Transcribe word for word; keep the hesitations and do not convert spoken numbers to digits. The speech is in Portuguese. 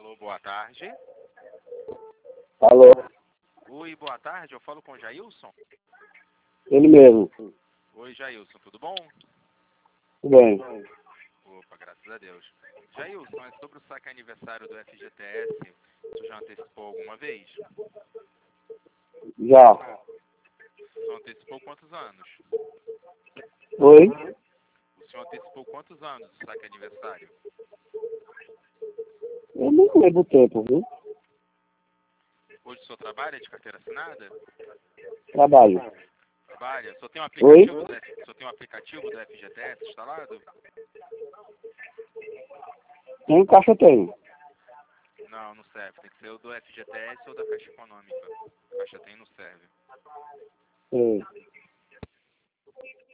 Alô, boa tarde. Alô? Oi, boa tarde, eu falo com o Jailson? Ele mesmo. Oi, Jailson, tudo bom? Tudo bem. Opa, graças a Deus. Jailson, é sobre o saque aniversário do F G T S, você já antecipou alguma vez? Já. O senhor antecipou quantos anos? Oi? O senhor antecipou quantos anos o saque aniversário? Eu não lembro o tempo, viu? Hoje o senhor trabalha de carteira assinada? Trabalho. Trabalha? O senhor tem um Oi? aplicativo do, F... o senhor tem um aplicativo do F G T S instalado? Tem caixa, tem. Não, não serve. Tem que ser o do F G T S ou da Caixa Econômica. A Caixa tem, não serve. Tem.